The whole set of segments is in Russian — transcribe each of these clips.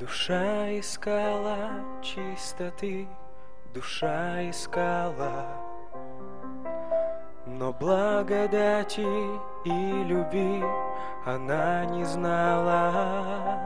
Душа искала чистоты, душа искала, но благодати и любви она не знала.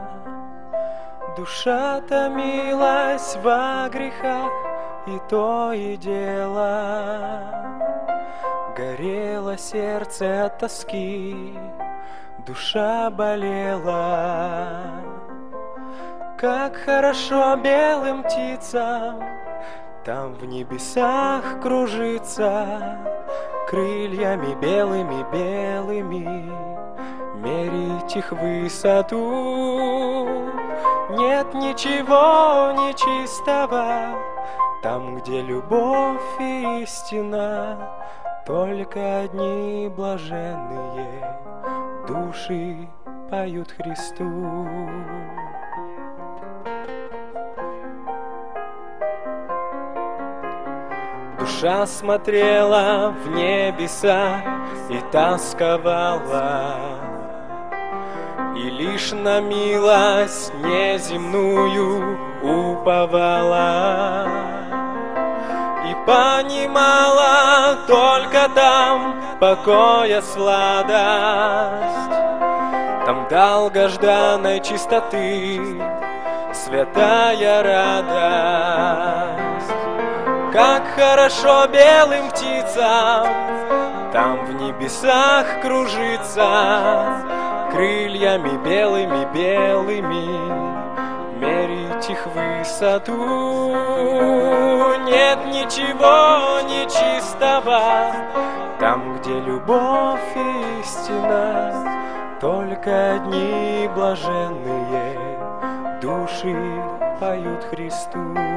Душа томилась во грехах, и то и дело. Горело сердце от тоски, душа болела. Как хорошо белым птицам там в небесах кружиться, крыльями белыми-белыми мерить их высоту. Нет ничего нечистого там, где любовь и истина, только одни блаженные души поют Христу. Душа смотрела в небеса и тосковала, и лишь на милость неземную уповала, и понимала только там покоя сладость, там долгожданной чистоты святая радость. Как хорошо белым птицам там в небесах кружиться, крыльями белыми-белыми мерить их высоту. Нет ничего нечистого там, где любовь и истина, только одни блаженные души поют Христу.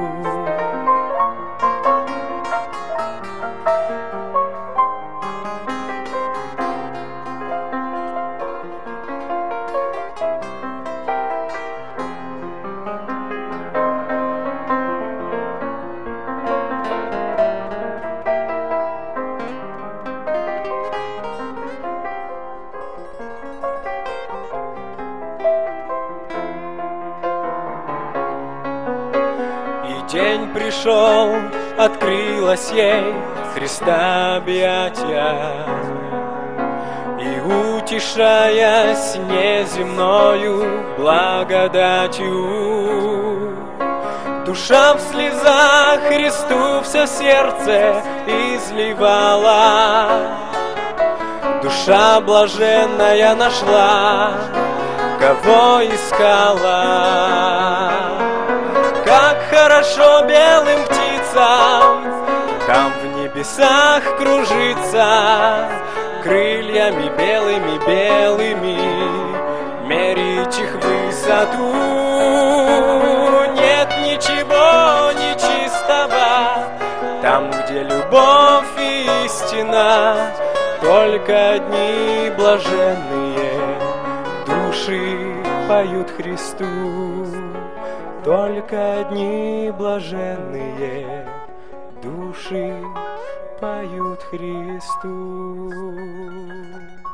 День пришел, открылось ей Христа объятия, и, утешаясь неземною благодатью, душа в слезах Христу все сердце изливала. Душа блаженная нашла, кого искала. Как хорошо белым птицам там в небесах кружиться, крыльями белыми-белыми мерить их высоту. Нет ничего нечистого там, где любовь и истина, только одни блаженные души поют Христу. Только одни блаженные души поют Христу.